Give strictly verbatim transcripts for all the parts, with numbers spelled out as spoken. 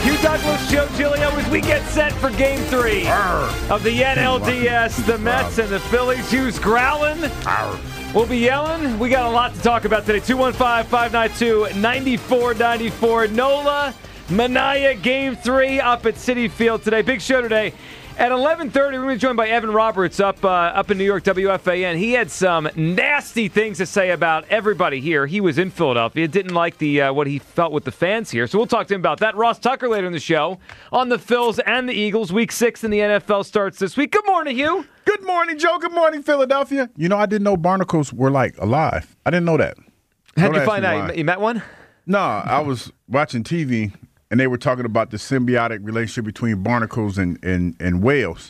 Hugh Douglas, Joe Giglio, as we get set for Game Three Arr. of the N L D S, the Mets and the Phillies. Hugh's growling. Arr. We'll be yelling. We got a lot to talk about today. two one five, five nine two, nine four nine four. Nola Minaya, Game Three up at Citi Field today. Big show today. At eleven thirty, we're going to be joined by Evan Roberts up uh, up in New York, W F A N. He had some nasty things to say about everybody here. He was in Philadelphia, didn't like the uh, what he felt with the fans here. So we'll talk to him about that. Ross Tucker later in the show on the Phils and the Eagles. Week six in the N F L starts this week. Good morning, Hugh. Good morning, Joe. Good morning, Philadelphia. You know, I didn't know barnacles were, like, alive. I didn't know that. How'd you find out? You met one? No, I was watching T V. And they were talking about the symbiotic relationship between barnacles and, and, and whales.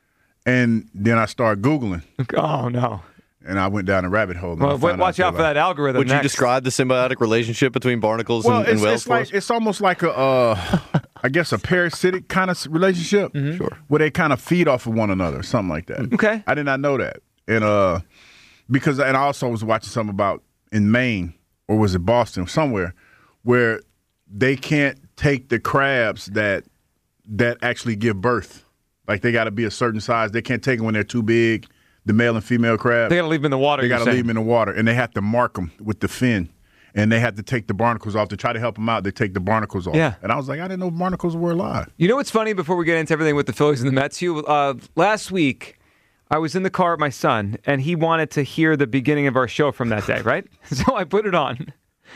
And then I started Googling. Oh, no. And I went down a rabbit hole. Well, watch out for that algorithm. Would next. you describe the symbiotic relationship between barnacles well, and, and it's, whales? It's, like, it's almost like a, uh, I guess, a parasitic kind of relationship. Mm-hmm. Sure. Where they kind of feed off of one another, something like that. Okay. I did not know that. And uh, because, and I also was watching something about in Maine, or was it Boston, somewhere, where they can't take the crabs that that actually give birth. Like, they got to be a certain size. They can't take them when they're too big, the male and female crabs. They got to leave them in the water. They got to saying. leave them in the water, and they have to mark them with the fin. And they have to take the barnacles off. To try to help them out, they take the barnacles off. Yeah. And I was like, I didn't know barnacles were alive. You know what's funny before we get into everything with the Phillies and the Mets, Hugh? Uh, last week, I was in the car with my son, and he wanted to hear the beginning of our show from that day, right? So I put it on.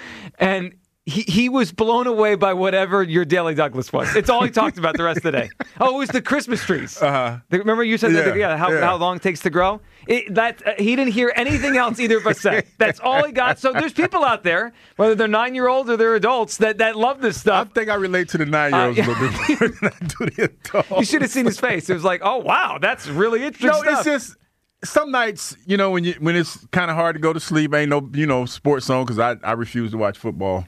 And He he was blown away by whatever your Daily Douglas was. It's all he talked about the rest of the day. Oh, it was the Christmas trees. Uh-huh. The, remember you said yeah, that, yeah, how, yeah. how long it takes to grow? It, that uh, he didn't hear anything else either of us say. That's all he got. So there's people out there, whether they're nine-year-olds or they're adults, that, that love this stuff. I think I relate to the nine-year-olds Uh, a little bit more than I do the adults. You should have seen his face. It was like, oh, wow, that's really interesting No, stuff. it's just some nights, you know, when you when it's kind of hard to go to sleep, ain't no, you know, sports zone because I, I refuse to watch football.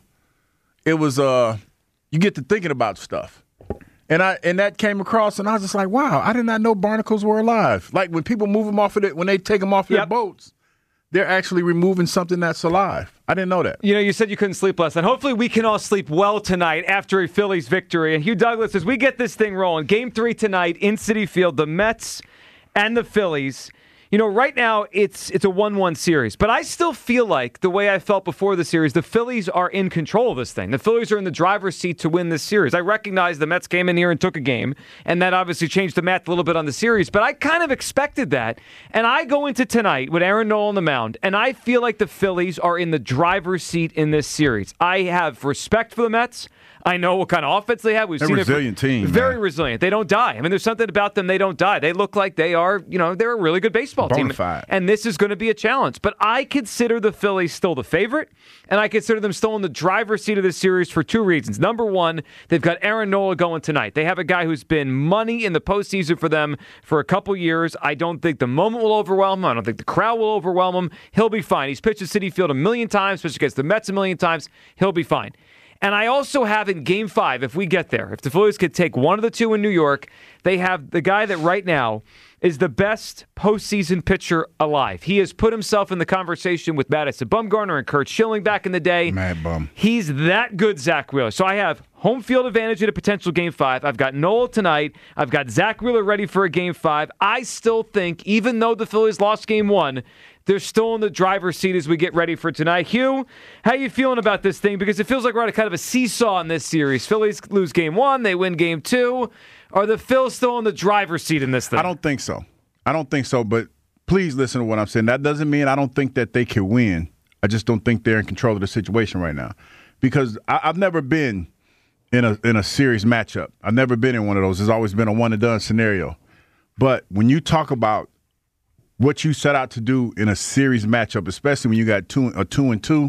It was uh, you get to thinking about stuff, and I and that came across, and I was just like, wow, I did not know barnacles were alive. Like when people move them off of it, when they take them off their Yep. boats, they're actually removing something that's alive. I didn't know that. You know, you said you couldn't sleep last night. Hopefully we can all sleep well tonight after a Phillies victory. And Hugh Douglas, as we get this thing rolling, Game three tonight in Citi Field, the Mets and the Phillies. You know, right now it's it's a one one series, but I still feel like the way I felt before the series, the Phillies are in control of this thing. The Phillies are in the driver's seat to win this series. I recognize the Mets came in here and took a game, and that obviously changed the math a little bit on the series, but I kind of expected that. And I go into tonight with Aaron Nola on the mound, and I feel like the Phillies are in the driver's seat in this series. I have respect for the Mets. I know what kind of offense they have. We've They're seen a resilient it for, team. Very man. resilient. They don't die. I mean, there's something about them. They don't die. They look like they are, you know, they're a really good baseball team. Bonafide. And this is going to be a challenge. But I consider the Phillies still the favorite, and I consider them still in the driver's seat of this series for two reasons. Number one, they've got Aaron Nola going tonight. They have a guy who's been money in the postseason for them for a couple years. I don't think the moment will overwhelm him. I don't think the crowd will overwhelm him. He'll be fine. He's pitched at Citi Field a million times, pitched against the Mets a million times. He'll be fine. And I also have in Game five, if we get there, if the Phillies could take one of the two in New York, they have the guy that right now is the best postseason pitcher alive. He has put himself in the conversation with Madison Bumgarner and Curt Schilling back in the day. Mad bum. He's that good, Zach Wheeler. So I have home field advantage in a potential Game five. I've got Nola tonight. I've got Zach Wheeler ready for a Game five. I still think, even though the Phillies lost Game one, they're still in the driver's seat as we get ready for tonight. Hugh, how you feeling about this thing? Because it feels like we're at a kind of a seesaw in this series. Phillies lose Game one. They win Game two. Are the Phils still in the driver's seat in this thing? I don't think so. I don't think so, but please listen to what I'm saying. That doesn't mean I don't think that they can win. I just don't think they're in control of the situation right now. Because I, I've never been in a in a serious matchup. I've never been in one of those. It's always been a one-and-done scenario. But when you talk about what you set out to do in a series matchup, especially when you got two, a two and two,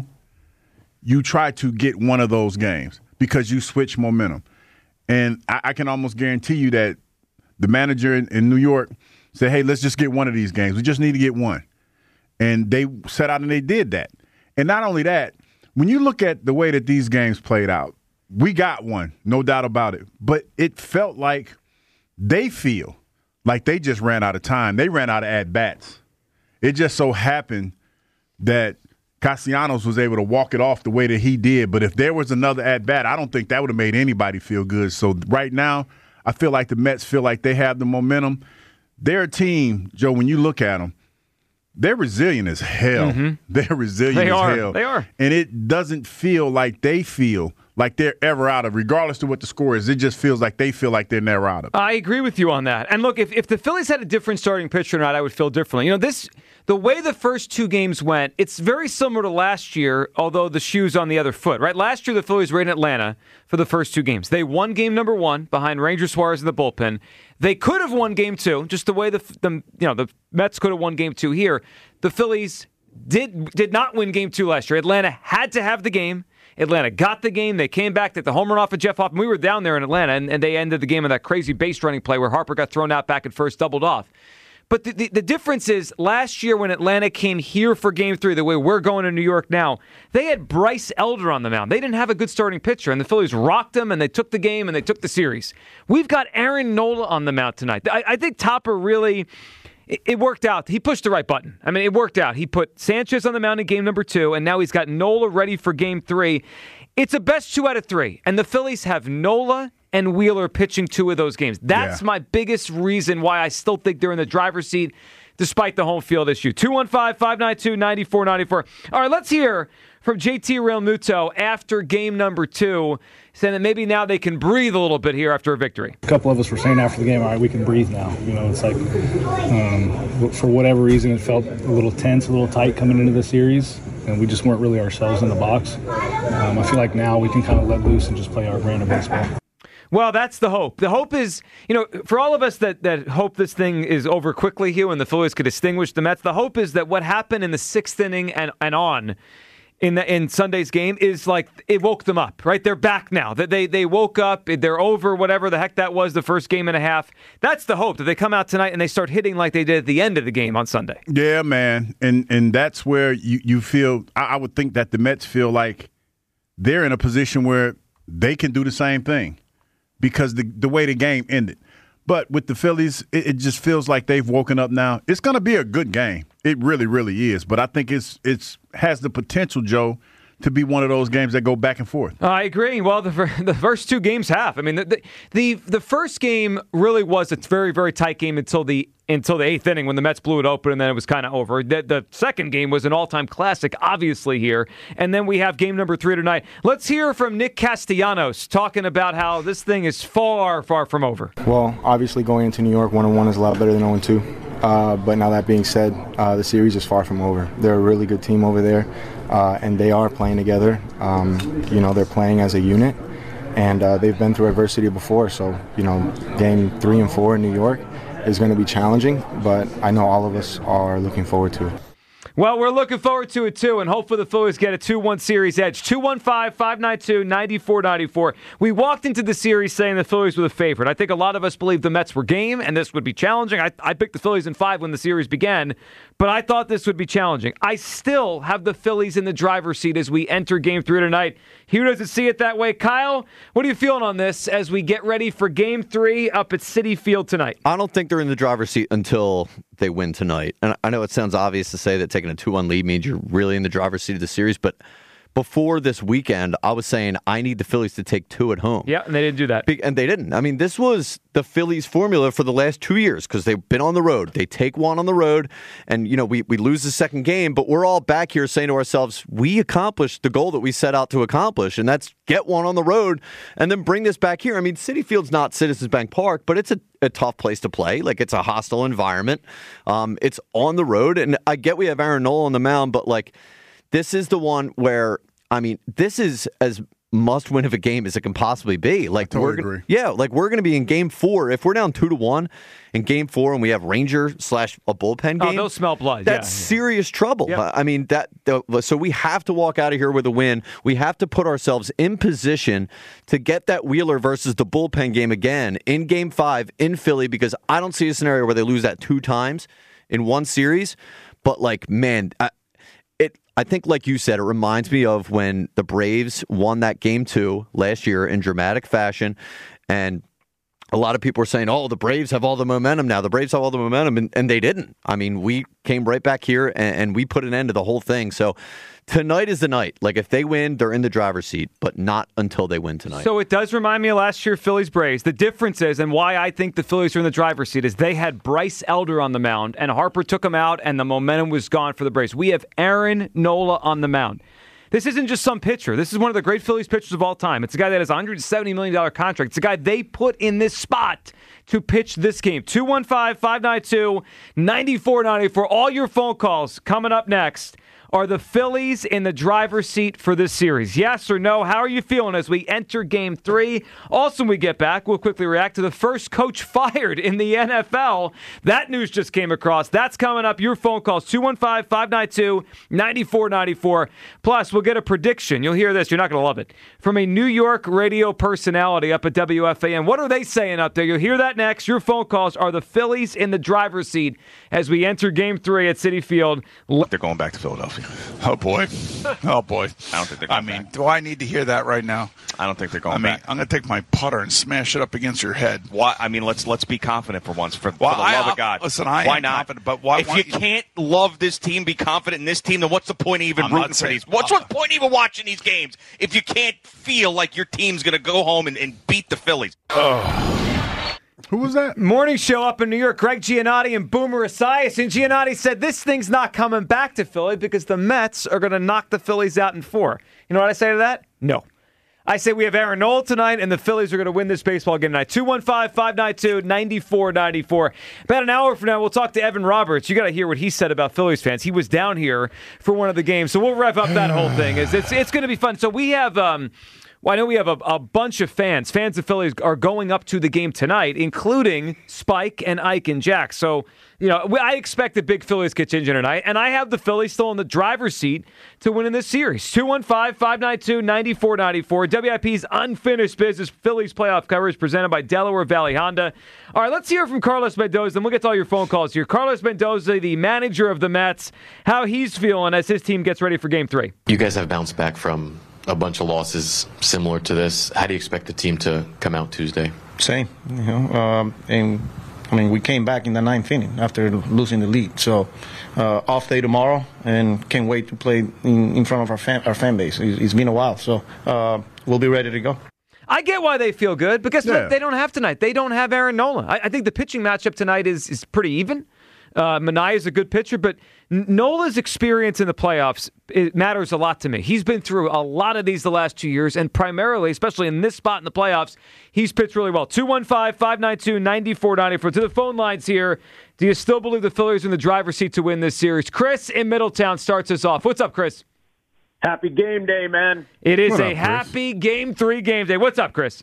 you try to get one of those games because you switch momentum. And I, I can almost guarantee you that the manager in, in New York said, hey, let's just get one of these games. We just need to get one. And they set out and they did that. And not only that, when you look at the way that these games played out, we got one, no doubt about it. But it felt like they feel like they just ran out of time. They ran out of at-bats. It just so happened that Castellanos was able to walk it off the way that he did. But if there was another at-bat, I don't think that would have made anybody feel good. So right now, I feel like the Mets feel like they have the momentum. They're a team, Joe, when you look at them, they're resilient as hell. Mm-hmm. They're resilient they as are. hell. They are. And it doesn't feel like they feel like they're ever out of, regardless of what the score is. It just feels like they feel like they're never out of. I agree with you on that. And look, if, if the Phillies had a different starting pitcher or not, I would feel differently. You know, this the way the first two games went, it's very similar to last year, although the shoe's on the other foot, right? Last year, the Phillies were in Atlanta for the first two games. They won game number one behind Ranger Suarez in the bullpen. They could have won game two, just the way the, the you know the Mets could have won game two here. The Phillies did did not win game two last year. Atlanta had to have the game. Atlanta got the game. They came back, took the home run off of Jeff Hoffman. We were down there in Atlanta, and, and they ended the game with that crazy base running play where Harper got thrown out back at first, doubled off. But the, the, the difference is, last year when Atlanta came here for game three, the way we're going to New York now, they had Bryce Elder on the mound. They didn't have a good starting pitcher, and the Phillies rocked them, and they took the game, and they took the series. We've got Aaron Nola on the mound tonight. I, I think Topper really... It worked out. He pushed the right button. I mean, it worked out. He put Sanchez on the mound in game number two, and now he's got Nola ready for game three. It's a best two out of three, and the Phillies have Nola and Wheeler pitching two of those games. That's yeah. my biggest reason why I still think they're in the driver's seat, despite the home field issue. two one five, five nine two, nine four nine four. All right, let's hear from J T Realmuto after game number two, saying that maybe now they can breathe a little bit here after a victory. A couple of us were saying after the game, all right, we can breathe now. You know, it's like, um, for whatever reason, it felt a little tense, a little tight coming into the series, and we just weren't really ourselves in the box. Um, I feel like now we can kind of let loose and just play our brand of baseball. Well, that's the hope. The hope is, you know, for all of us that, that hope this thing is over quickly here and the Phillies could extinguish the Mets, the hope is that what happened in the sixth inning and, and on in the, in Sunday's game is like it woke them up, right? They're back now. That they they woke up, they're over whatever the heck that was, the first game and a half. That's the hope, that they come out tonight and they start hitting like they did at the end of the game on Sunday. Yeah, man. And and that's where you, you feel, I, I would think that the Mets feel like they're in a position where they can do the same thing because the, the way the game ended. But with the Phillies, it, it just feels like they've woken up now. It's going to be a good game. It really, really is. But I think it's it's has the potential, Joe, to be one of those games that go back and forth. I agree. Well, the the first two games have. I mean, the the the first game really was a very, very tight game until the until the eighth inning when the Mets blew it open, and then it was kind of over. The, the second game was an all-time classic, obviously, here. And then we have game number three tonight. Let's hear from Nick Castellanos talking about how this thing is far, far from over. Well, obviously going into New York, one and one is a lot better than oh and two. Uh, but now that being said, uh, the series is far from over. They're a really good team over there, uh, and they are playing together. Um, you know, they're playing as a unit, and uh, they've been through adversity before. So, you know, game three and four in New York is going to be challenging, but I know all of us are looking forward to it. Well, we're looking forward to it, too, and hopefully the Phillies get a two one series edge. two one five, five nine two, nine four nine four. We walked into the series saying the Phillies were the favorite. I think a lot of us believed the Mets were game, and this would be challenging. I, I picked the Phillies in five when the series began, but I thought this would be challenging. I still have the Phillies in the driver's seat as we enter game three tonight. Hugh doesn't see it that way. Kyle, what are you feeling on this as we get ready for game three up at Citi Field tonight? I don't think they're in the driver's seat until they win tonight. And I know it sounds obvious to say that taking a two one lead means you're really in the driver's seat of the series, but before this weekend, I was saying I need the Phillies to take two at home. Yeah, and they didn't do that. And they didn't. I mean, this was the Phillies' formula for the last two years because they've been on the road. They take one on the road, and, you know, we, we lose the second game, but we're all back here saying to ourselves, we accomplished the goal that we set out to accomplish, and that's get one on the road and then bring this back here. I mean, Citi Field's not Citizens Bank Park, but it's a, a tough place to play. Like, it's a hostile environment. Um, it's on the road, and I get we have Aaron Nola on the mound, but, like, this is the one where, I mean, this is as must-win of a game as it can possibly be. Like, totally we're gonna, agree. Yeah, like we're going to be in game four. If we're down two to one in game four, and we have Ranger slash a bullpen game, oh, they'll smell blood. That's yeah. serious trouble. Yep. I mean, that. So we have to walk out of here with a win. We have to put ourselves in position to get that Wheeler versus the bullpen game again in game five in Philly, because I don't see a scenario where they lose that two times in one series. But like, man. I, I think, like you said, it reminds me of when the Braves won that game two last year in dramatic fashion. And a lot of people were saying, oh, the Braves have all the momentum now. The Braves have all the momentum, and, and they didn't. I mean, we came right back here, and, and we put an end to the whole thing. So tonight is the night. Like, if they win, they're in the driver's seat, but not until they win tonight. So it does remind me of last year Phillies-Braves. The difference is, and why I think the Phillies are in the driver's seat, is they had Bryce Elder on the mound, and Harper took him out, and the momentum was gone for the Braves. We have Aaron Nola on the mound. This isn't just some pitcher. This is one of the great Phillies pitchers of all time. It's a guy that has a one hundred seventy million dollars contract. It's a guy they put in this spot to pitch this game. two one five, five nine two, nine four nine four. All your phone calls coming up next. Are the Phillies in the driver's seat for this series? Yes or no? How are you feeling as we enter game three? Also, when we get back, we'll quickly react to the first coach fired in the N F L. That news just came across. That's coming up. Your phone calls, two one five, five nine two, nine four nine four. Plus, we'll get a prediction. You'll hear this. You're not going to love it. From a New York radio personality up at W F A N. What are they saying up there? You'll hear that next. Your phone calls. Are the Phillies in the driver's seat as we enter game three at Citi Field? They're going back to Philadelphia. Oh, boy. Oh, boy. I don't think they're going I mean, back. do I need to hear that right now? I don't think they're going I mean, back. I'm going to take my putter and smash it up against your head. Why? I mean, let's let's be confident for once. For, Well, for the I- love I- of God. listen, I why am not? confident, but why- if why- you can't love this team, be confident in this team, then what's the point of even I'm not rooting for saying- these? What's uh, the point of even watching these games if you can't feel like your team's going to go home and, and beat the Phillies? Who was that? Morning show up in New York, Greg Giannotti and Boomer Esiason. And Giannotti said this thing's not coming back to Philly because the Mets are going to knock the Phillies out in four. You know what I say to that? No. I say we have Aaron Nola tonight, and the Phillies are going to win this baseball game tonight. two one five, five nine two, nine four nine four. About an hour from now, we'll talk to Evan Roberts. You got to hear what he said about Phillies fans. He was down here for one of the games, so we'll rev up that whole thing. It's, it's, it's going to be fun. So we have... Um, Well, I know we have a, a bunch of fans. Fans of Phillies are going up to the game tonight, including Spike and Ike and Jack. So, you know, I expect the big Phillies kitchen tonight, and I have the Phillies still in the driver's seat to win in this series. two one five, five nine two, nine four nine four. W I P's Unfinished Business Phillies playoff coverage presented by Delaware Valley Honda. All right, let's hear from Carlos Mendoza, then we'll get to all your phone calls here. Carlos Mendoza, the manager of the Mets, how he's feeling as his team gets ready for game three. You guys have bounced back from a bunch of losses similar to this. How do you expect the team to come out Tuesday? Same, you know, um, and I mean, we came back in the ninth inning after losing the lead. So, uh, off day tomorrow, and can't wait to play in, in front of our fan, our fan base. It's, it's been a while, so uh, we'll be ready to go. I get why they feel good, because Yeah. they don't have tonight. They don't have Aaron Nola. I, I think the pitching matchup tonight is is pretty even. Uh, Manaea is a good pitcher, but Nola's experience in the playoffs, it matters a lot to me. He's been through a lot of these the last two years, and primarily, especially in this spot in the playoffs, he's pitched really well. two one five, five nine two, nine four nine four. To the phone lines here, do you still believe the Phillies are in the driver's seat to win this series? Chris in Middletown starts us off. What's up, Chris? Happy game day, man. It is What a up, Chris? happy game three game day. What's up, Chris?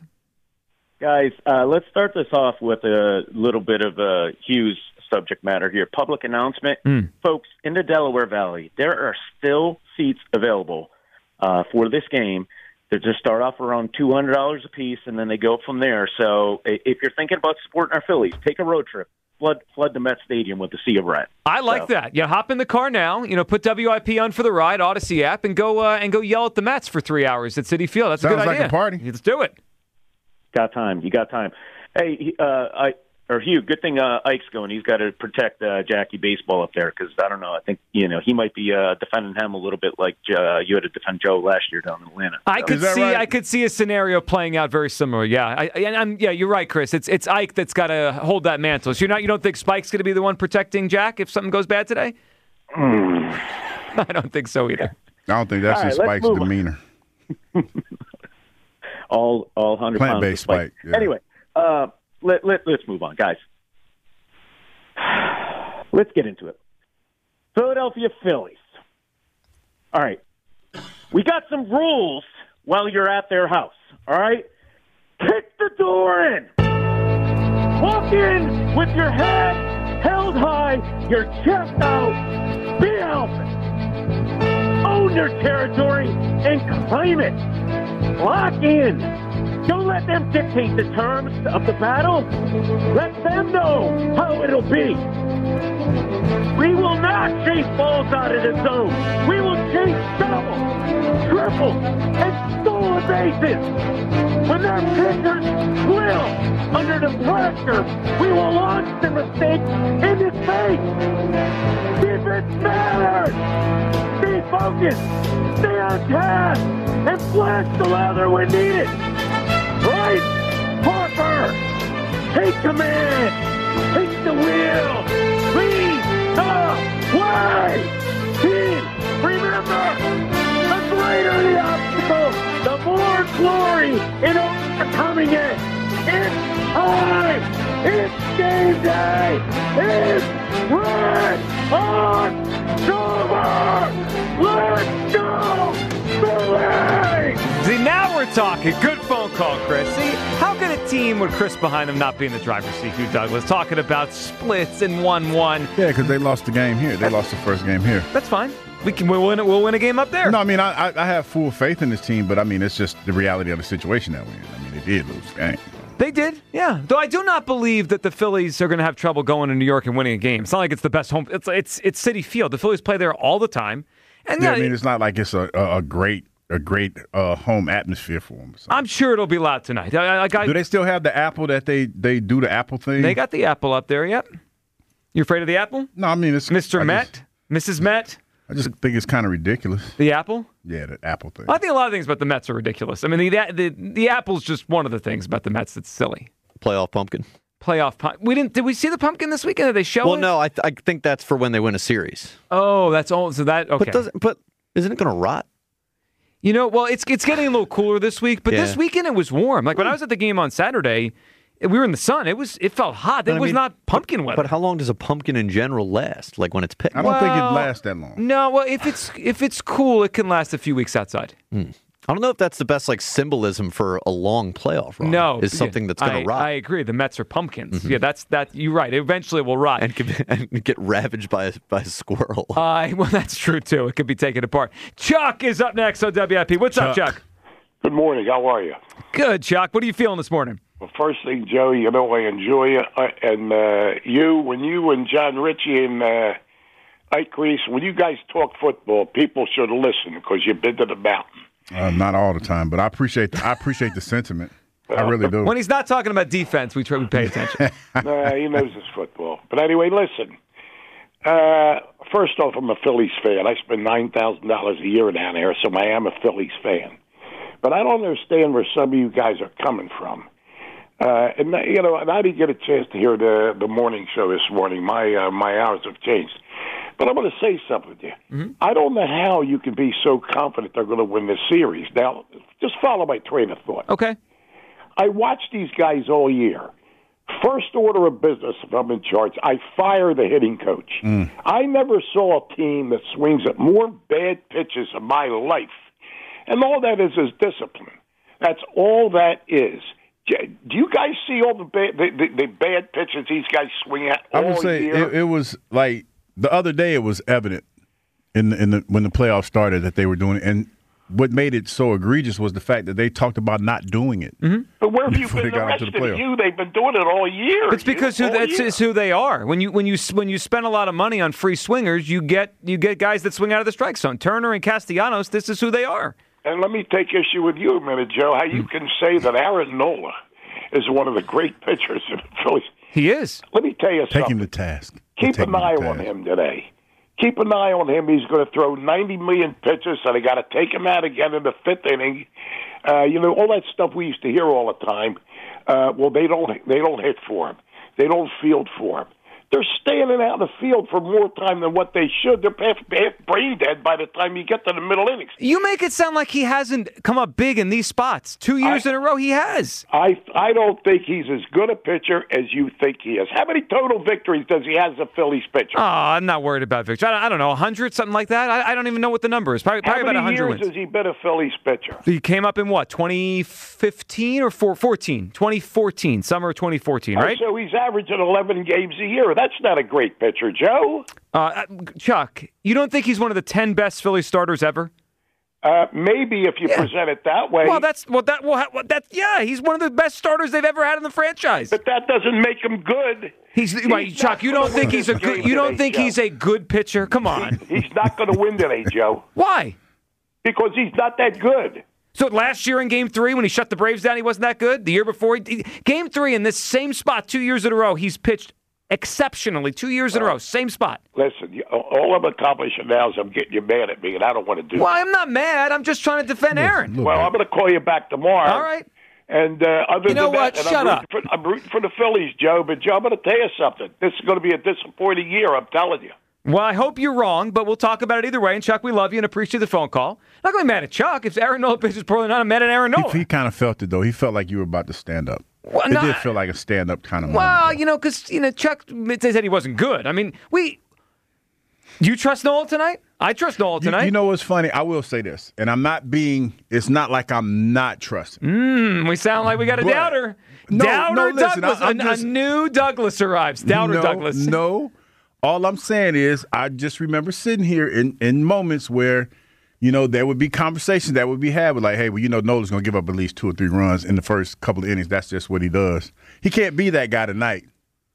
Guys, uh, let's start this off with a little bit of a Hughes subject matter here. Public announcement. Mm. Folks, in the Delaware Valley, there are still seats available uh, for this game. They just start off around two hundred dollars a piece, and then they go from there. So i- if you're thinking about supporting our Phillies, take a road trip. Flood, flood the Met Stadium with the sea of red. I like So- that. You hop in the car now, you know, put W I P on for the ride, Odyssey app, and go uh, and go yell at the Mets for three hours at Citi Field. That's a Sounds good like idea. a party. Let's do it. Got time. You got time. Hey, uh, I or Hugh. Good thing uh, Ike's going. He's got to protect uh, Jackie Baseball up there because I don't know. I think you know he might be uh, defending him a little bit like uh, you had to defend Joe last year down in Atlanta. I So- could Is that see, right? I could see a scenario playing out very similar. Yeah, I, and I'm, yeah, you're right, Chris. It's it's Ike that's got to hold that mantle. So you're not, you don't think Spike's going to be the one protecting Jack if something goes bad today? Mm. I don't think so either. I don't think that's All in right, let's Spike's move on. demeanor. all all hundred pounds of Plant-based Spike. Spike, yeah. Anyway, uh, let let let's move on, guys. Let's get into it. Philadelphia Phillies. All right, we got some rules while you're at their house. All right, kick the door in. Walk in with your head held high, your chest out. Be alpha. Own your territory and claim it. Lock in. Don't let them dictate the terms of the battle. Let them know how it'll be. We will not chase balls out of the zone. We will chase double, triple, and stolen bases. When their pitchers will under the pressure, we will launch the mistake in his face. Defense matters. Stay focused, stay on task, and flash the leather when needed. Right? Parker, take command, take the wheel, lead the way. Team, remember, the greater the obstacle, the more glory in overcoming it. It's time. It's game day. It's red on silver. Let's go, Philly! See, now we're talking. Good phone call, Chris. See, how can a team with Chris behind them not be in the driver's seat, Hugh Douglas? Talking about splits and one one. Yeah, because they lost the game here. They lost the first game here. That's fine. We can we'll win. We'll win a game up there. No, I mean I, I I have full faith in this team, but I mean it's just the reality of the situation that we're in. I mean they did lose the game. They did, yeah. Though I do not believe that the Phillies are going to have trouble going to New York and winning a game. It's not like it's the best home. It's it's it's Citi Field. The Phillies play there all the time. And yeah, yeah, I mean it's not like it's a a, a great a great uh, home atmosphere for them. So. I'm sure it'll be loud tonight. I, I, I, do they still have the apple that they they do the apple thing? They got the apple up there. Yep. You afraid of the apple? No, I mean it's Mister I Met, just, Missus Met. I just think it's kind of ridiculous. The apple? Yeah, the apple thing. I think a lot of things about the Mets are ridiculous. I mean, the the the apple's just one of the things about the Mets that's silly. Playoff pumpkin. Playoff pumpkin. We didn't. Did we see the pumpkin this weekend? Did they show well, it? Well, no. I th- I think that's for when they win a series. Oh, that's all. So that okay. But doesn't but isn't it going to rot? You know, well, it's it's getting a little cooler this week, but yeah. this weekend it was warm. Like when I was at the game on Saturday, we were in the sun. It was it felt hot. It I was mean, not pumpkin but, weather. But how long does a pumpkin in general last? Like when it's picked? I don't well, think it lasts that long. No, well, if it's if it's cool, it can last a few weeks outside. Hmm. I don't know if that's the best like symbolism for a long playoff run. No, is something that's going I, to rot. I agree. The Mets are pumpkins. Mm-hmm. Yeah, that's that. You're right. Eventually, it will rot and, get, and get ravaged by a, by a squirrel. Uh, well, that's true too. It could be taken apart. Chuck is up next on W I P. What's Chuck. up, Chuck? Good morning. How are you? Good, Chuck. What are you feeling this morning? Well, first thing, Joe, you know I enjoy you, uh, and uh, you when you and John Ritchie and uh, Ike Reese, when you guys talk football, people should listen because you've been to the mountain. Uh, not all the time, but I appreciate the, I appreciate the sentiment. I really do. When he's not talking about defense, we try to pay attention. Nah, he knows his football. But anyway, listen. Uh, first off, I'm a Phillies fan. I spend nine thousand dollars a year down there, so I am a Phillies fan. But I don't understand where some of you guys are coming from. Uh, and you know, and I didn't get a chance to hear the the morning show this morning. My uh, my hours have changed. But I'm going to say something to you. Mm-hmm. I don't know how you can be so confident they're going to win this series. Now, just follow my train of thought. Okay. I watched these guys all year. First order of business, if I'm in charge, I fire the hitting coach. Mm. I never saw a team that swings at more bad pitches in my life. And all that is is discipline. That's all that is. Do you guys see all the bad, the, the, the bad pitches these guys swing at all I would say year? It, it was like the other day. It was evident in the, in the when the playoffs started that they were doing it, and what made it so egregious was the fact that they talked about not doing it. Mm-hmm. But where have you been the rest of you? They've been doing it all year. It's because who, that's it's who they are. When you when you when you spend a lot of money on free swingers, you get you get guys that swing out of the strike zone. Turner and Castellanos, this is who they are. And let me take issue with you a minute, Joe, how you can say that Aaron Nola is one of the great pitchers in the Phillies. He is. Let me tell you Take something. Take him to task. Keep an eye on him today. Keep an eye on him. He's going to throw ninety million pitches, so they got to take him out again in the fifth inning. Uh, you know, all that stuff we used to hear all the time. Uh, well, they don't they don't hit for him. They don't field for him. They're standing out in the field for more time than what they should. They're half, half brain dead by the time you get to the middle innings. You make it sound like he hasn't come up big in these spots. Two years I, in a row, he has. I I don't think he's as good a pitcher as you think he is. How many total victories does he have as a Phillies pitcher? Oh, I'm not worried about victories. I don't, I don't know, one hundred, something like that? I, I don't even know what the number is. Probably, probably about one hundred wins. How many years has he been a Phillies pitcher? He came up in what, twenty fifteen or fourteen? twenty fourteen, summer of twenty fourteen, right? Oh, so he's averaging eleven games a year. That's not a great pitcher, Joe. Uh, Chuck, you don't think he's one of the ten best Phillies starters ever? Uh, maybe if you yeah. present it that way. Well, that's well, that well, that yeah, he's one of the best starters they've ever had in the franchise. But that doesn't make him good. He's, he's right, Chuck. You don't think he's a good? You don't today, think Joe. he's a good pitcher? Come on. He, he's not going to win today, Joe. Why? Because he's not that good. So last year in Game Three, when he shut the Braves down, he wasn't that good. The year before, he, Game Three in this same spot, two years in a row, he's pitched exceptionally. Two years in a row, same spot. Listen, you- all I'm accomplishing now is I'm getting you mad at me, and I don't want to do Well, that. I'm not mad. I'm just trying to defend Aaron. Well, I'm going to call you back tomorrow. All right. And uh, other You know than what? that, and Shut I'm up. rooting, for, I'm rooting for the Phillies, Joe. But Joe, I'm going to tell you something. This is going to be a disappointing year. I'm telling you. Well, I hope you're wrong, but we'll talk about it either way. And Chuck, we love you and appreciate the phone call. Not going to be mad at Chuck. If Aaron Nola pitches poorly, not mad at Aaron Nola. He, he kind of felt it, though. He felt like you were about to stand up. Well, it no, did feel like a stand-up kind of moment. Well, you know, because you know Chuck said he wasn't good. I mean, we. You trust Nola tonight? I trust Nola You, tonight. you know what's funny? I will say this, and I'm not being. It's not like I'm not trusting. Mm, we sound like we got a But- doubter. No, Doubter no, listen, Douglas. I- I'm a, just- a new Douglas arrives. Doubter no, Douglas. No. All I'm saying is, I just remember sitting here in, in moments where, you know, there would be conversations that would be had with, like, hey, well, you know, Nola's going to give up at least two or three runs in the first couple of innings. That's just what he does. He can't be that guy tonight.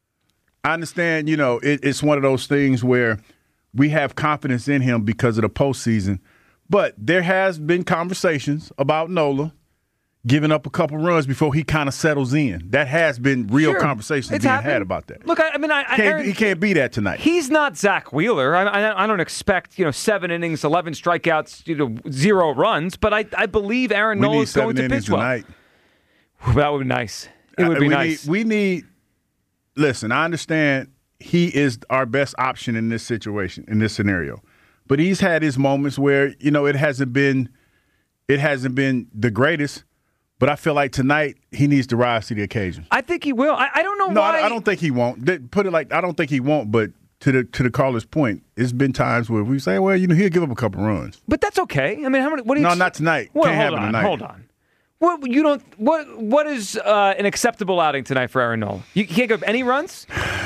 I understand, you know, it, it's one of those things where we have confidence in him because of the postseason, but there has been conversations about Nola giving up a couple runs before he kind of settles in. That has been real Sure. conversations It's being happened. had about that. Look, I, I mean, I, I Can't- Aaron, he can't be that tonight. He's not Zach Wheeler. I, I, I don't expect you know seven innings, eleven strikeouts, you know zero runs. But I, I believe Aaron We need Nola's going seven to innings pitch well. tonight. That would be nice. It would Uh, be we nice. Need, we need. Listen, I understand he is our best option in this situation, in this scenario, but he's had his moments where you know it hasn't been, it hasn't been the greatest. But I feel like tonight he needs to rise to the occasion. I think he will. I, I don't know No, why. I, I don't think he won't. Th- Put it like I don't think he won't. But to the to the caller's point, it's been times where we say, well, you know, he'll give up a couple runs. But that's okay. I mean, how many? What do you? No, not tonight. Well, Can't hold happen on. tonight. Hold on. What you don't? What what is uh, an acceptable outing tonight for Aaron Nola? You can't give up any runs.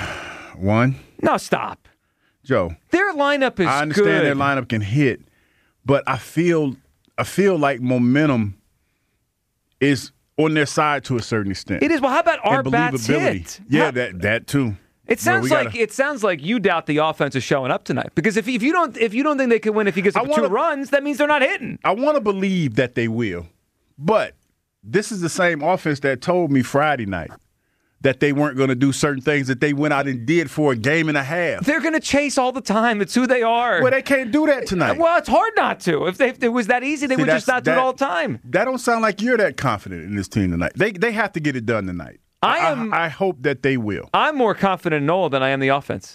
One. No, stop. Joe. Their lineup is I understand good. their lineup can hit, but I feel I feel like momentum is on their side to a certain extent. It is. Well, how about our And bats believability. hit? Yeah, How- that that too. It sounds Well, we like gotta- it sounds like you doubt the offense is showing up tonight. Because if if you don't if you don't think they can win if he gets up I two wanna- runs, that means they're not hitting. I want to believe that they will, but this is the same offense that told me Friday night that they weren't going to do certain things that they went out and did for a game and a half. They're going to chase all the time. It's who they are. Well, they can't do that tonight. Well, it's hard not to. If, they, if it was that easy, they See, would just that's- not do it that- all the time. That don't sound like you're that confident in this team tonight. They they have to get it done tonight. I am. I, I hope that they will. I'm more confident in Nola than I am the offense.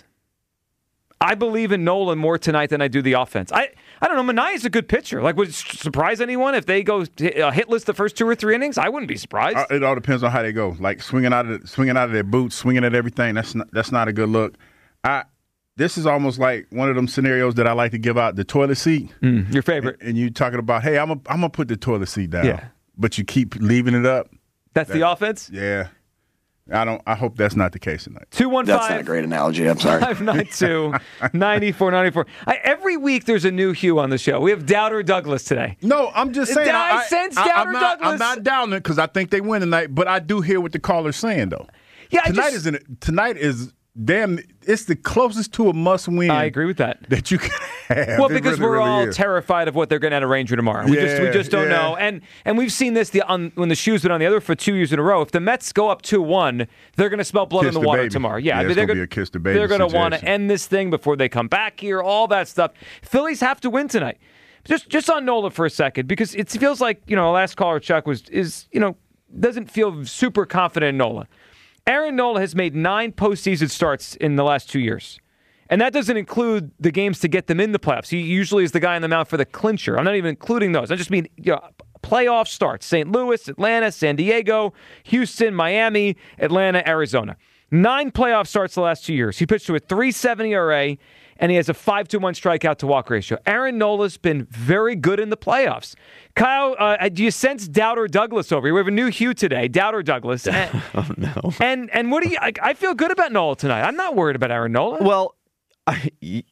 I believe in Nolan more tonight than I do the offense. I, I don't know. Manaea's a good pitcher. Like, would it surprise anyone if they go t- uh, hitless the first two or three innings? I wouldn't be surprised. Uh, It all depends on how they go. Like swinging out of swinging out of their boots, swinging at everything. That's not, that's not a good look. I this is almost like one of them scenarios that I like to give out. The toilet seat. Mm, your favorite. And, and you talking about, hey, I'm a, I'm gonna put the toilet seat down. Yeah. But you keep leaving it up. That's That- the offense? Yeah. I don't. I hope that's not the case tonight. two one five That's not a great analogy. I'm sorry. five nine two, nine four nine four. I, every week there's a new Hugh on the show. We have Doubter Douglas today. No, I'm just saying. I, sense Doubter I'm not, Douglas. I'm not down it because I think they win tonight, but I do hear what the caller's saying though. Yeah, I tonight just- is an, tonight is damn. It's the closest to a must win. I agree with that. That you can have. Well, It because really, we're really all is. terrified of what they're going to arrange for tomorrow. We just we Yeah, just don't yeah. know. And and we've seen this the on, when the shoe's been on the other foot two years in a row. If the Mets go up two one, they're going to smell blood Kiss in the, the water baby. tomorrow. Yeah, Yeah, I mean, it's they're gonna gonna be a kiss the baby They're to want to situation. end this thing before they come back here. All that stuff. Phillies have to win tonight. Just just on Nola for a second because it feels like you know last caller Chuck was is you know doesn't feel super confident in Nola. Aaron Nola has made nine postseason starts in the last two years. And that doesn't include the games to get them in the playoffs. He usually is the guy on the mound for the clincher. I'm not even including those. I just mean you know, playoff starts. Saint Louis, Atlanta, San Diego, Houston, Miami, Atlanta, Arizona. Nine playoff starts the last two years. He pitched to a three seventy E R A, and he has a five to one strikeout to walk ratio. Aaron Nola's been very good in the playoffs. Kyle, uh, do you sense Doubter Douglas over here? We have a new Hugh today, Doubter Douglas. And, Oh, no. and, and what do you, I, I feel good about Nola tonight. I'm not worried about Aaron Nola. Well, I,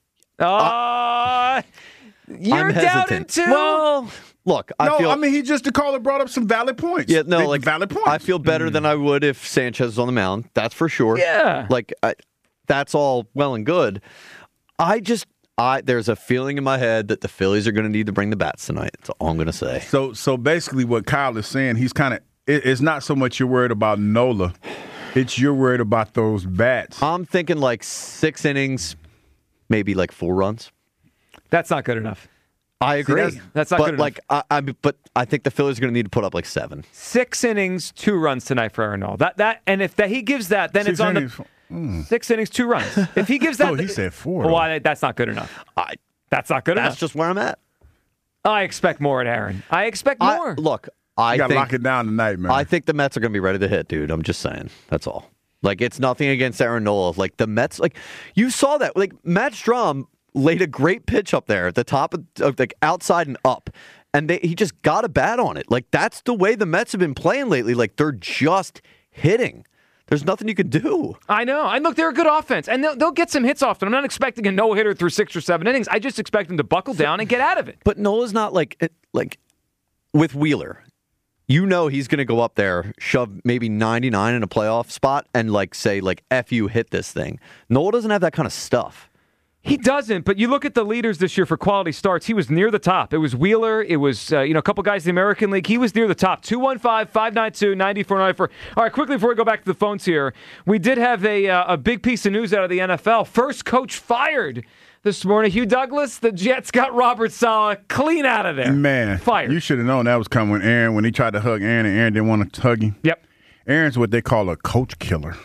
Uh, you're I'm doubting hesitant. too? Well, look, I no, feel. I mean he just the caller brought up some valid points. Yeah, no, Big like valid points. I feel better than I would if Sanchez was on the mound. That's for sure. Yeah. like I, that's all well and good. I just I there's a feeling in my head that the Phillies are going to need to bring the bats tonight. That's all I'm going to say. So, so basically, what Kyle is saying, he's kind of. It, it's not so much you're worried about Nola, it's you're worried about those bats. I'm thinking like six innings, maybe like four runs. That's not good enough. I agree. See, that's, that's not but good enough. Like, I, I, but I think the Phillies are going to need to put up like seven. Six innings, two runs tonight for Aaron Nola. That that and if that he gives that, then Six it's on innings, the mm. six innings, two runs. If he gives that, Oh, he said four. Well, I, that's not good enough. I, that's not good that's enough. just where I'm at. I expect more at Aaron. I expect more. I, look, I you gotta think, lock it down tonight, man. I think the Mets are going to be ready to hit, dude. I'm just saying. That's all. Like, it's nothing against Aaron Nola. Like, the Mets, like, you saw that. Like, Matt Strahm laid a great pitch up there at the top of, of like, outside and up. And they, he just got a bat on it. Like, that's the way the Mets have been playing lately. Like, they're just hitting. There's nothing you can do. I know. And look, they're a good offense. And they'll, they'll get some hits often. I'm not expecting a no-hitter through six or seven innings. I just expect them to buckle down and get out of it. But Nola's not like, like with Wheeler. You know he's going to go up there, shove maybe ninety-nine in a playoff spot, and like say, like, F you, hit this thing. Nola doesn't have that kind of stuff. He doesn't, but you look at the leaders this year for quality starts. He was near the top. It was Wheeler. It was uh, you know a couple guys in the American League. He was near the top. two one five, five nine two, nine four nine four. All right, quickly before we go back to the phones here, we did have a, uh, a big piece of news out of the N F L. First coach fired this morning. Hugh Douglas, the Jets got Robert Saleh clean out of there. Man, fired. You should have known that was coming when Aaron, when he tried to hug Aaron and Aaron didn't want to hug him. Yep. Aaron's what they call a coach killer.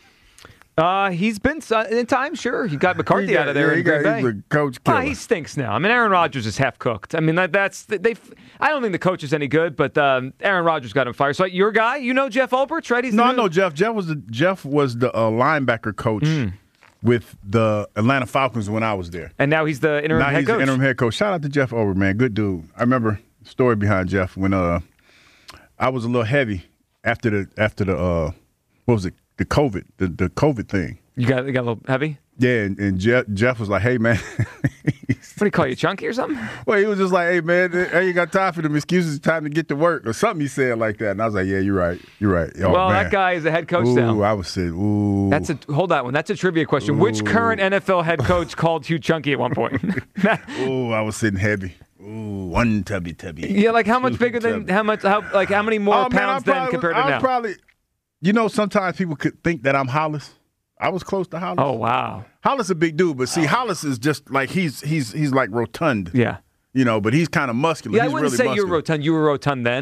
Uh, he's been uh, in time, sure. He got McCarthy He got- out of there yeah, in he got- Green Bay. he's a coach Ah, killer. he stinks now. I mean, Aaron Rodgers is half cooked. I mean, that, that's they. I don't think the coach is any good, but um, Aaron Rodgers got him fired. So your guy, you know Jeff Ulbrich, right? He's No, the I new- know Jeff. Jeff was the Jeff was the uh, linebacker coach Mm. with the Atlanta Falcons when I was there. And now he's the interim now head he's coach. the interim head coach. Shout out to Jeff Over, man. Good dude. I remember the story behind Jeff when uh I was a little heavy after the after the uh what was it the COVID the the COVID thing. You got you got a little heavy. Yeah, and, and Jeff Jeff was like, "Hey, man." What do you call you, chunky or something? Well, he was just like, "Hey, man, I ain't got time for them excuses. It's time to get to work," or something. He said like that, and I was like, "Yeah, you're right. You're right." Oh, well, man. that guy is a head coach ooh, now. I was saying, ooh. That's a hold that one. That's a trivia question. Ooh. Which current N F L head coach called Hugh Chunky at one point? Ooh, I was sitting heavy. Ooh, one tubby tubby. Yeah, like how much Two bigger than tubby. how much? How like how many more Oh, man, pounds I then probably- compared to I now? Probably, you know, sometimes people could think that I'm Hollis. I was close to Hollis. Oh wow, Hollis a big dude, but see, Hollis is just like he's he's he's like rotund. Yeah, you know, but he's kind of muscular. Yeah, I he's wouldn't really say muscular. you were rotund. You were rotund then.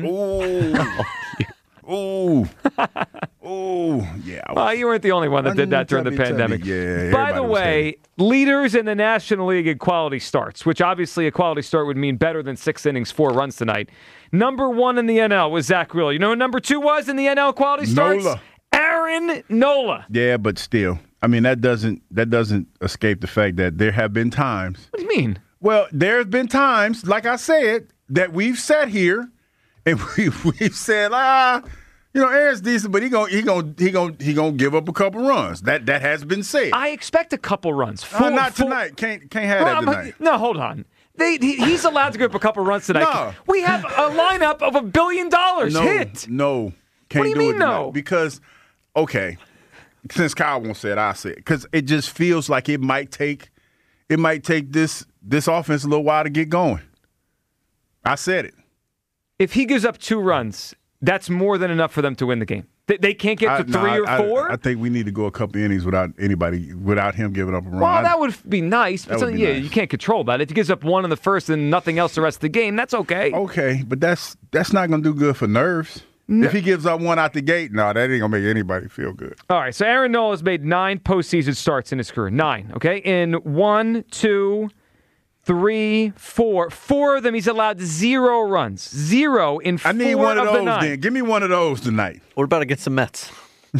Ooh, ooh, ooh. Yeah. I was- Well, you weren't the only one that did that during the Tubby, tubby. pandemic. Yeah. By everybody the was way, heavy. leaders in the National League in quality starts, which obviously a quality start would mean better than six innings, four runs tonight. Number one in the N L was Zach Wheeler. You know what number two was in the N L quality starts? Nola. Aaron Nola. Yeah, but still, I mean that doesn't that doesn't escape the fact that there have been times. What do you mean? Well, there have been times, like I said, that we've sat here and we, we've said, ah, you know, Aaron's decent, but he gonna he gonna he gonna he gonna give up a couple runs. That that has been said. I expect a couple runs. Uh, Four, not four- tonight. Can't can't have Well, that I'm- tonight. No, hold on. They, he, he's allowed to give up a couple runs tonight. No. We have a lineup of a billion dollars No, hit. no, can't do you do mean it tonight. no? Because okay, since Kyle won't say it, I say it because it just feels like it might take it might take this this offense a little while to get going. I said it. If he gives up two runs, that's more than enough for them to win the game. They, they can't get I- to no, three I- or I- four? I, think we need to go a couple innings without anybody, without him giving up a run. well, I- that would be nice. But That would so- be yeah, nice. you can't control that. If he gives up one in the first and nothing else the rest of the game, that's okay. okay, but that's that's not going to do good for nerves. If he gives up one out the gate, no, that ain't going to make anybody feel good. All right, so Aaron Nola has made nine postseason starts in his career. Nine, okay? In one, two, three, four. Four of them he's allowed zero runs. Zero in four I need one of the those nine. then. Give me one of those tonight. What about against the Mets?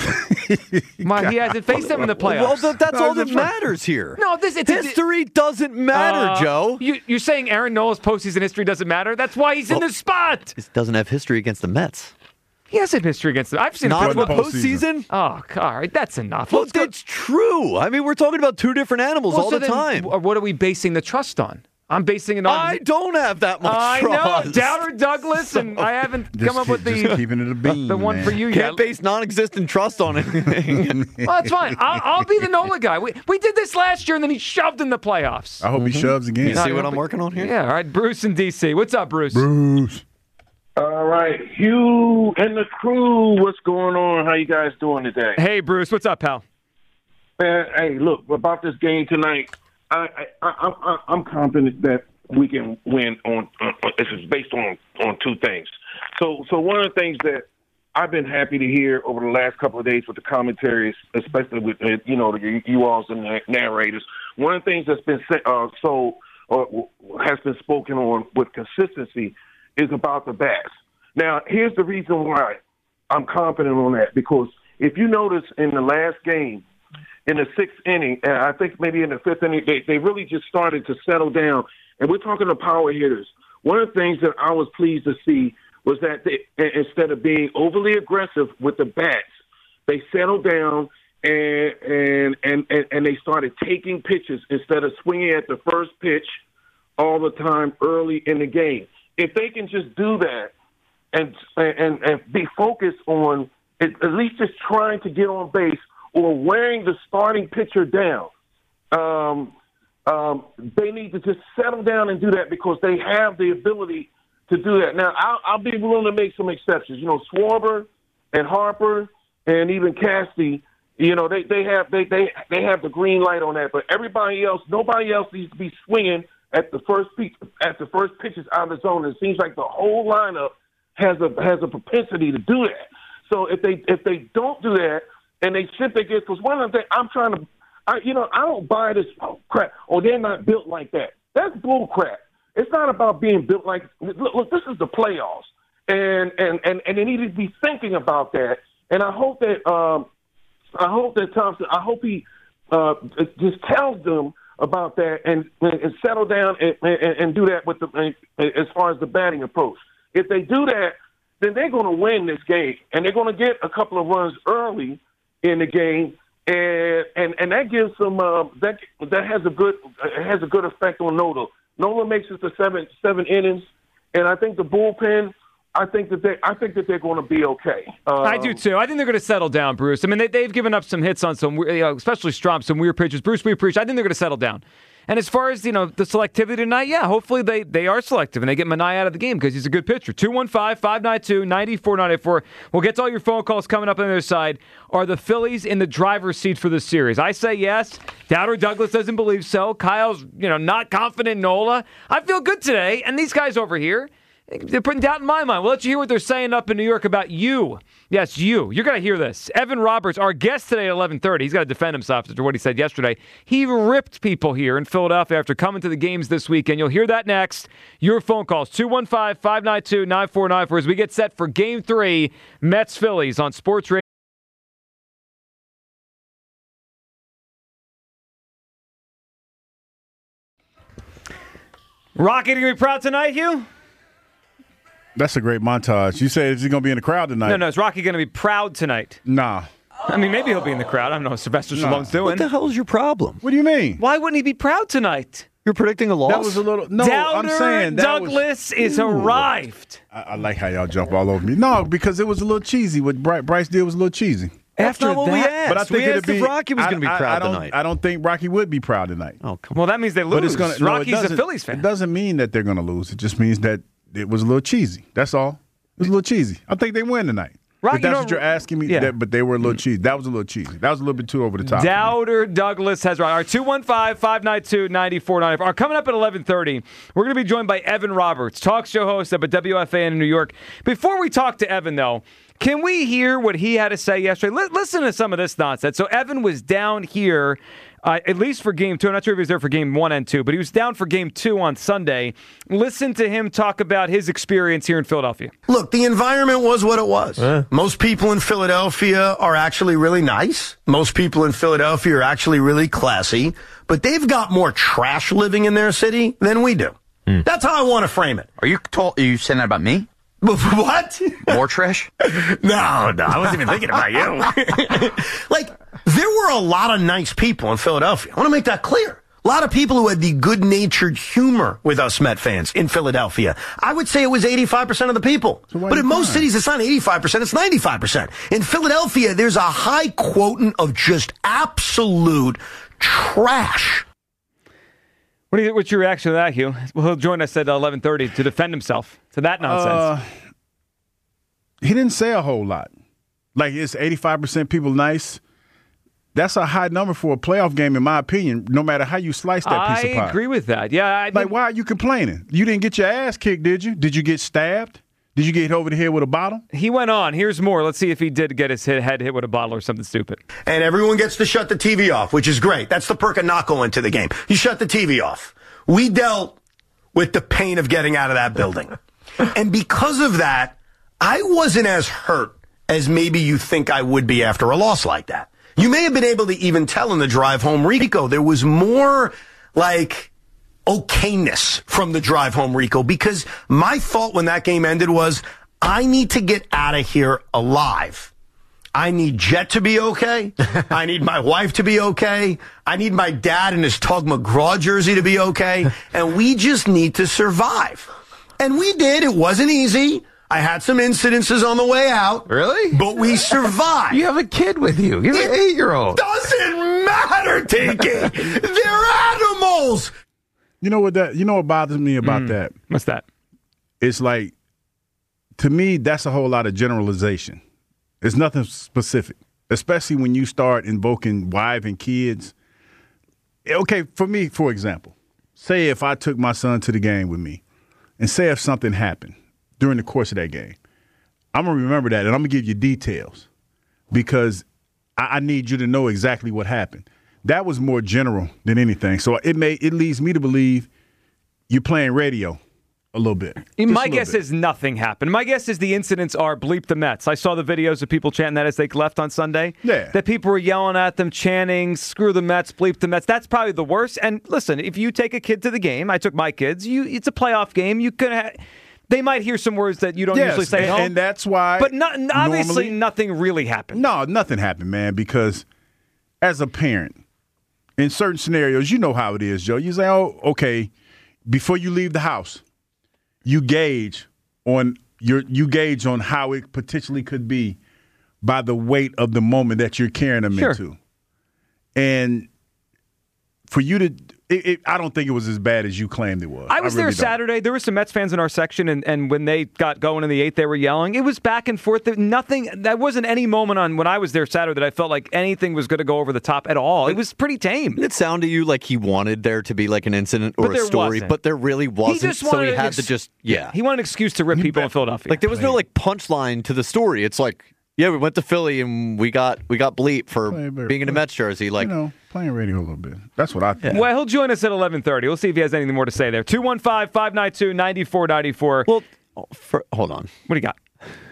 My, he hasn't faced them in the playoffs. Well, th- that's all that That's right. matters here. No, this it's History doesn't matter, Uh, Joe. You, you're saying Aaron Nola's postseason history doesn't matter? That's why he's in Well, this spot. He doesn't have history against the Mets. He has a history against them. I've seen Not him in play the well. postseason. Oh, all right, that's enough. Well, Let's go- it's true. I mean, we're talking about two different animals Well, all so the then, time. w- What are we basing the trust on? I'm basing it on. I don't have that much I trust. know, Doubter Douglas, and I haven't Just come up keep- with the just keeping it a beam, the one man. for you Can't yet. base non-existent trust on anything. Well, that's fine. I'll, I'll be the Nola guy. We we did this last year, and then he shoved in the playoffs. I hope he shoves again. You see what I'm working on here? Yeah, all right. Bruce in D C. What's up, Bruce? Bruce. All right, Hugh and the crew, what's going on? How you guys doing today? Hey, Bruce. What's up, pal? Man, hey, look, about this game tonight, I, I, I, I, I'm confident that we can win on, on this is based on, on two things. So, so one of the things that I've been happy to hear over the last couple of days with the commentaries, especially with, uh, you know, the, you all and the narrators, one of the things that's been uh, so or has been spoken on with consistency is about the bats. Now, here's the reason why I'm confident on that, because if you notice in the last game, in the sixth inning, and I think maybe in the fifth inning, they, they really just started to settle down. And we're talking to power hitters. One of the things that I was pleased to see was that they, instead of being overly aggressive with the bats, they settled down and and, and, and and they started taking pitches instead of swinging at the first pitch all the time early in the game. If they can just do that and and, and be focused on at least just trying to get on base or wearing the starting pitcher down, um, um, they need to just settle down and do that because they have the ability to do that. Now, I'll, I'll be willing to make some exceptions. You know, Schwarber and Harper and even Cassidy, you know, they, they have they, they they have the green light on that. But everybody else, nobody else needs to be swinging at the first pitch, at the first pitches out of the zone. It seems like the whole lineup has a has a propensity to do that. So if they if they don't do that and they sit there, because one of the things I'm trying to, I, you know, I don't buy this oh, crap. Oh, they're not built like that. That's bull crap. It's not about being built like. Look, look this is the playoffs, and and and and they need to be thinking about that. And I hope that um, I hope that Thompson. I hope he uh, just tells them about that and, and settle down and, and, and do that with the as far as the batting approach. If they do that, then they're going to win this game, and they're going to get a couple of runs early in the game, and and, and that gives them uh, that that has a good has a good effect on Nola. Nola makes it to seven seven innings, and I think the bullpen. I think that they I think that they're going to be okay. Um, I do too. I think they're going to settle down, Bruce. I mean, they, they've given up some hits on some, you know, especially Strom, some weird pitches. Bruce, we appreciate. I think they're going to settle down. And as far as, you know, the selectivity tonight, yeah, hopefully they, they are selective and they get Minaya out of the game because he's a good pitcher. two one five, five nine two, nine four nine four. We'll get to all your phone calls coming up on the other side. Are the Phillies in the driver's seat for this series? I say yes. Doubter Douglas doesn't believe so. Kyle's, you know, not confident in Nola. I feel good today. And these guys over here, they're putting doubt in my mind. We'll let you hear what they're saying up in New York about you. Yes, you. You're going to hear this. Evan Roberts, our guest today at eleven thirty, he's got to defend himself after what he said yesterday. He ripped people here in Philadelphia after coming to the games this weekend. You'll hear that next. Your phone calls, two one five, five nine two, nine four nine four as we get set for Game three, Mets-Phillies on Sports Radio. Rocky, going to be proud tonight, Hugh? That's a great montage. You say is he going to be in the crowd tonight? No, no. Is Rocky going to be proud tonight? Nah. I mean, maybe he'll be in the crowd. I don't know what Sylvester Nah. Stallone's doing. What the hell is your problem? What do you mean? Why wouldn't he be proud tonight? You're predicting a loss? That was a little. No, Doubter I'm saying that Douglas was, is Ooh. arrived. I, I like how y'all jump all over me. No, because it was a little cheesy. What Bry- Bryce did was a little cheesy. That's After not what that, we asked. But I think we it'd asked be, if Rocky was I- going to be I- proud I don't, tonight. I don't think Rocky would be proud tonight. Oh, come on. Well, that means they lose. But it's gonna, no, it Rocky's a doesn't- Phillies fan. It doesn't mean that they're going to lose. It just means that it was a little cheesy. That's all. It was a little cheesy. I think they win tonight. Rocky, if that's you know, what you're asking me, yeah. that, but they were a little cheesy. That was a little cheesy. That was a little bit too over the top. Doubter Douglas has right. Our two one five, five nine two, nine four nine four. Our coming up at eleven thirty, we're going to be joined by Evan Roberts, talk show host up at W F A N in New York. Before we talk to Evan, though, can we hear what he had to say yesterday? L- listen to some of this nonsense. So Evan was down here, uh, at least for game two. I'm not sure if he was there for game one and two, but he was down for game two on Sunday. Listen to him talk about his experience here in Philadelphia. Look, the environment was what it was. Yeah. Most people in Philadelphia are actually really nice. Most people in Philadelphia are actually really classy. But they've got more trash living in their city than we do. Mm. That's how I want to frame it. Are you told, are you saying that about me? What? More trash? No, no, I wasn't even thinking about you. Like, there were a lot of nice people in Philadelphia. I want to make that clear. A lot of people who had the good-natured humor with us Met fans in Philadelphia. I would say it was eighty-five percent of the people. So but in most crying? cities, it's not eighty-five percent, it's ninety-five percent. In Philadelphia, there's a high quotient of just absolute trash. What do you, what's your reaction to that, Hugh? Well, he'll join us at eleven thirty to defend himself to that nonsense. Uh, he didn't say a whole lot. Like, it's eighty-five percent people nice. That's a high number for a playoff game, in my opinion, no matter how you slice that piece of pie. I agree with that. Yeah. I like, mean, why are you complaining? You didn't get your ass kicked, did you? Did you get stabbed? Did you get hit over the head with a bottle? He went on. Here's more. Let's see if he did get his head hit with a bottle or something stupid. And everyone gets to shut the T V off, which is great. That's the perk of not going to the game. You shut the T V off. We dealt with the pain of getting out of that building. And because of that, I wasn't as hurt as maybe you think I would be after a loss like that. You may have been able to even tell in the drive home, Rico, there was more like okayness from the drive home, Rico, because my thought when that game ended was, I need to get out of here alive. I need Jet to be okay. I need my wife to be okay. I need my dad in his Tug McGraw jersey to be okay. And we just need to survive. And we did. It wasn't easy. I had some incidences on the way out. Really? But we survived. You have a kid with you. You're an eight-year-old. Doesn't matter, Tiki. They're animals. You know what that? You know what bothers me about Mm. that? What's that? It's like, to me, that's a whole lot of generalization. It's nothing specific, especially when you start invoking wife and kids. Okay, for me, for example, say if I took my son to the game with me, and say if something happened during the course of that game, I'm going to remember that, and I'm going to give you details because I, I need you to know exactly what happened. That was more general than anything. So it may it leads me to believe you're playing radio a little bit. Just My a little guess bit. is nothing happened. My guess is the incidents are bleep the Mets. I saw the videos of people chanting that as they left on Sunday. Yeah. That people were yelling at them, chanting, screw the Mets, bleep the Mets. That's probably the worst. And listen, if you take a kid to the game, I took my kids, you it's a playoff game. You could have... They might hear some words that you don't Yes, usually say at and, home. and that's why. But not, obviously normally- nothing really happened. No, nothing happened, man, because as a parent, in certain scenarios, you know how it is, Joe. You say, oh, okay, before you leave the house, you gauge on your you gauge on how it potentially could be by the weight of the moment that you're carrying them Sure. into. And for you to, it, it, I don't think it was as bad as you claimed it was. I was really there don't. Saturday. There were some Mets fans in our section, and, and when they got going in the eighth, they were yelling. It was back and forth. There- Nothing. That wasn't any moment on when I was there Saturday that I felt like anything was going to go over the top at all. It was pretty tame. Did it sound to you like he wanted there to be like an incident or But a there story, wasn't. but there really wasn't? just so wanted he an had ex- to just, yeah. He wanted an excuse to rip people in Philadelphia. Like there was no like punchline to the story. It's like, yeah, we went to Philly and we got we got bleep for Play, play, being in a play. Mets jersey. Like, you know, playing radio a little bit. That's what I think. Well, he'll join us at eleven thirty. We'll see if he has anything more to say there. two one five, five nine two, nine four nine four. well, for, hold on. What do you got?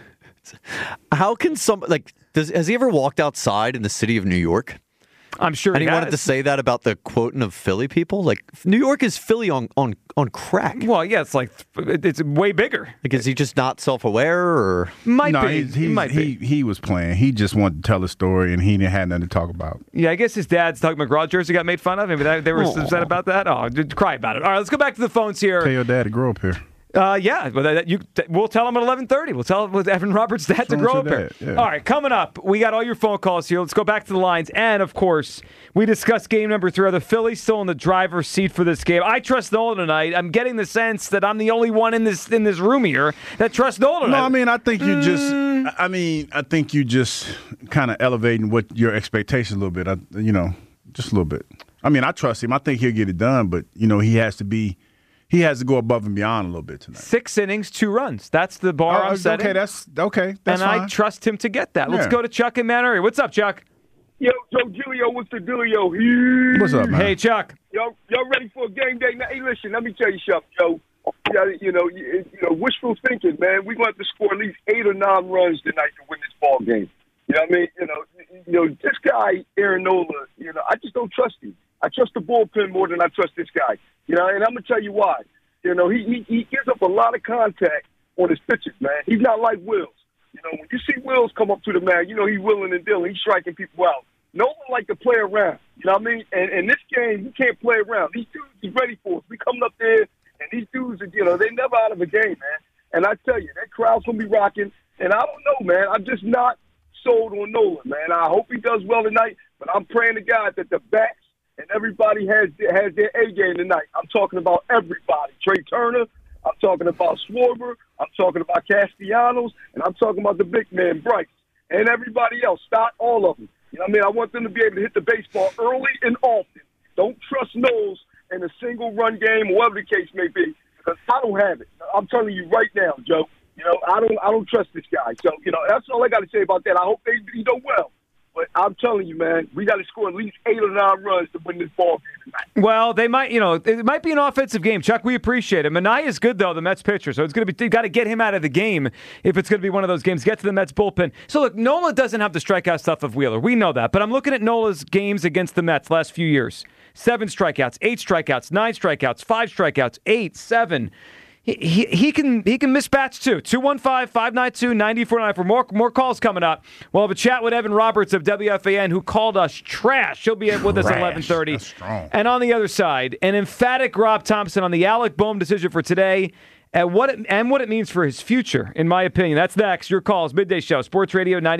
How can some like does has he ever walked outside in the city of New York? I'm sure And he he wanted to has. say that about the quoting of Philly people. Like New York is Philly on on on crack. Well, yeah, it's like it's way bigger. Like, is he just not self-aware or Might no, be. he's, He he's, might he, be. he was playing. He just wanted to tell a story, and he didn't have nothing to talk about. Yeah, I guess his dad's Tug McGraw jersey got made fun of. Maybe that, they were Aw. upset about that. Oh, did cry about it. All right, let's go back to the phones Tell here. your dad to grow up here. Uh, yeah, but that, you, we'll tell him at eleven thirty. We'll tell with Evan Roberts' dad to him grow to up here. that, yeah. All right, coming up, we got all your phone calls here. Let's go back to the lines. And, of course, we discussed game number three. Are the Phillies still in the driver's seat for this game? I trust Nolan tonight. I'm getting the sense that I'm the only one in this in this room here that trusts Nolan. No, I mean, I think you just, Mm. I mean, I think you just kind of elevating what your expectations a little bit. I, you know, just a little bit. I mean, I trust him. I think he'll get it done, but you know, he has to be, he has to go above and beyond a little bit tonight. Six innings, two runs. That's the bar Oh, I'm setting. okay, that's okay. That's and fine. I trust him to get that. Let's Yeah. go to Chuck in Mount Airy. What's up, Chuck? Yo, Joe Giglio, what's the dealio? Here. What's up, man? Hey, Chuck. Y'all, y'all ready for a game day? Now, hey, listen, let me tell you something, Joe. You, gotta, you know, you, you know, wishful thinking, man. We're going to have to score at least eight or nine runs tonight to win this ball game. You know what I mean? You know, you know, this guy, Aaron Nola, you know, I just don't trust him. I trust the bullpen more than I trust this guy. You know, and I'm going to tell you why. You know, he, he he gives up a lot of contact on his pitches, man. He's not like Wills. You know, when you see Wills come up to the man, you know he's willing and dealing. He's striking people out Nolan like to play around. You know what I mean? And in this game, you can't play around. These dudes is ready for us. We coming up there, and these dudes are, you know, they never out of a game, man. And I tell you, that crowd's going to be rocking. And I don't know, man. I'm just not sold on Nolan, man. I hope he does well tonight, but I'm praying to God that the backs and everybody has has their A game tonight. I'm talking about everybody. Trey Turner, I'm talking about Schwarber, I'm talking about Castellanos, and I'm talking about the big man, Bryce, and everybody else. Start all of them. You know what I mean? I want them to be able to hit the baseball early and often. Don't trust Knowles in a single run game, whatever the case may be, because I don't have it. I'm telling you right now, Joe. You know, I don't I don't trust this guy. So, you know, that's all I got to say about that. I hope they do well. But I'm telling you, man, we got to score at least eight or nine runs to win this ball game tonight. Well, they might, you know, it might be an offensive game. Chuck, we appreciate it. Manaea is good, though, the Mets pitcher. So it's going to be, you got to get him out of the game if it's going to be one of those games. Get to the Mets bullpen. So, look, Nola doesn't have the strikeout stuff of Wheeler. We know that. But I'm looking at Nola's games against the Mets last few years. Seven strikeouts, eight strikeouts, nine strikeouts, five strikeouts, eight, seven. He, he, he can he can miss bats, too. two one five, five nine two, nine four nine. For more, more calls coming up, we'll have a chat with Evan Roberts of W F A N, who called us trash. He'll be with us at eleven thirty. That's strong. And on the other side, an emphatic Rob Thompson on the Alec Boehm decision for today and what it, and what it means for his future, in my opinion. That's next. Your calls, Midday Show, Sports Radio ninety.